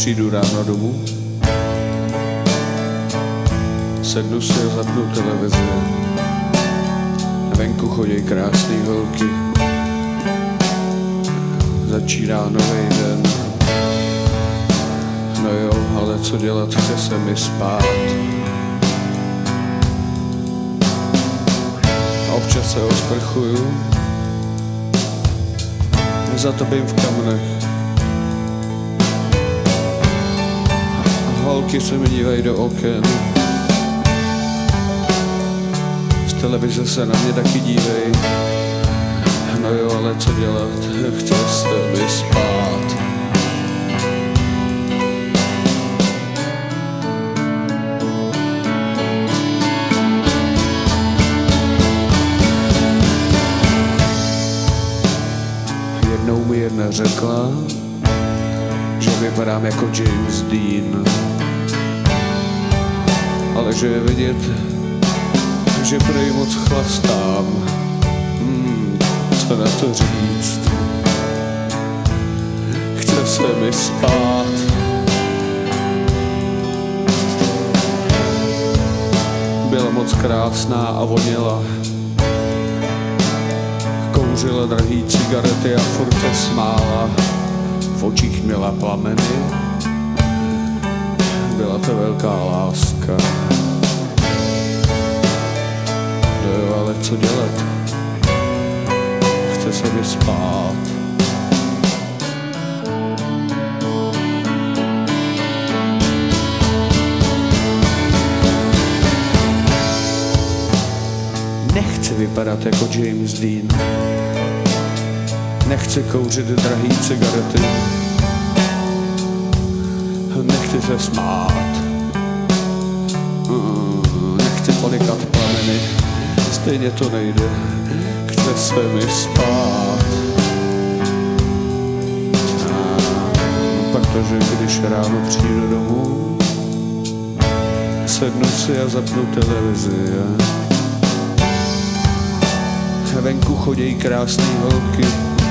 přijdu ráno domů, sednu si a zapnu televizi. Venku chodí krásný holky, začíná nový den. No jo, ale co dělat, chce se mi spát. A občas se osprchuju, zatopím v kamenech. Holky se mi dívají do oken, z televize se na mě taky dívej. No jo, ale co dělat, chce se mi spát. Jednou mi jedna řekla, že vypadám jako James Dean, ale že je vidět, že prej moc chlastám. Co na to říct? Chce se mi spát. Byla moc krásná a voněla. Kouřila drahý cigarety a furt se smála. V očích měla plameny. Byla to velká láska. No jo, ale co dělat? Chce se mi spát. Nechci vypadat jako James Dean. Nechci kouřit drahý cigarety. Nechci se smát. Nechci polikat plameny. Stejně to nejde. Chce se mi spát. Protože když ráno přijdu domů, sednu si a zapnu televizi. Venku chodí krásný holky,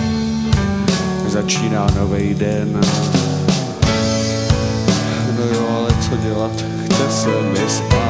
začíná nový den. No jo, ale co dělat, chce se mi spát.